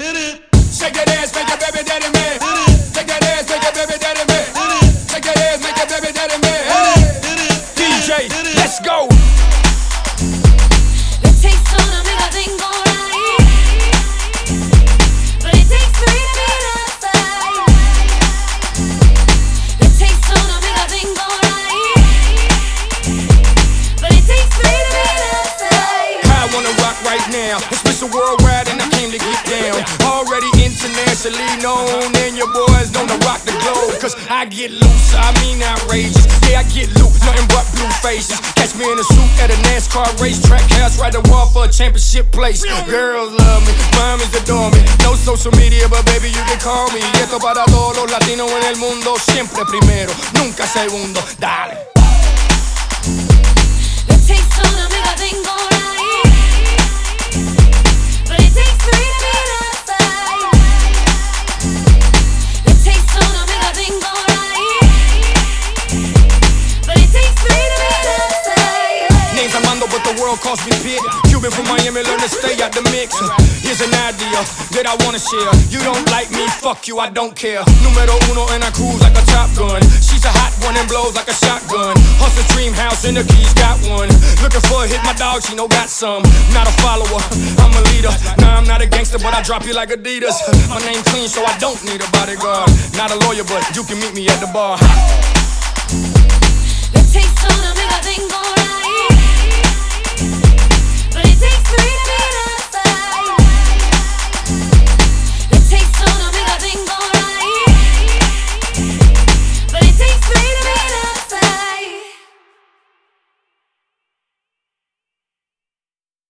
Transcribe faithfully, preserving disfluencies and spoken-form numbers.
Shake that ass, make your baby daddy man. Shake that ass, make your baby daddy man. Shake that ass, make your baby daddy man. D J, let's go. It takes two to make a thing go right, but it takes three to be outside. It takes two to make a thing go right, but it takes three to be outside. I wanna rock right now. It's Mister Worldwide and I came to get down. Already internationally known, and your boys known to rock the globe. Cause I get loose, I mean outrageous. Yeah, I get loose, nothing but blue faces. Catch me in a suit at a NASCAR racetrack. House right the wall for a championship place. Girls love me, mommy's adore me. No social media, but baby you can call me. Y esto para todos los latinos en el mundo. Siempre primero, nunca segundo. Dale. It takes two to make a thing go right, but it takes three to be outside. It takes two to make a thing go right, but it takes three to be outside. Names Armando, but the world calls me Pit. Cuban from Miami, learn to stay out the mix. Here's an idea that I wanna share. You don't like me, fuck you, I don't care. Numero uno and I cruise like a Top Gun. She's a hot one and blows like a shotgun. Hustle dream house and the keys got one. Looking for a hit, my dog, she know got some. Not a follower, I'm a leader. Nah, I'm not a gangster, but I drop you like Adidas. My name clean, so I don't need a bodyguard. Not a lawyer, but you can meet me at the bar. It takes two to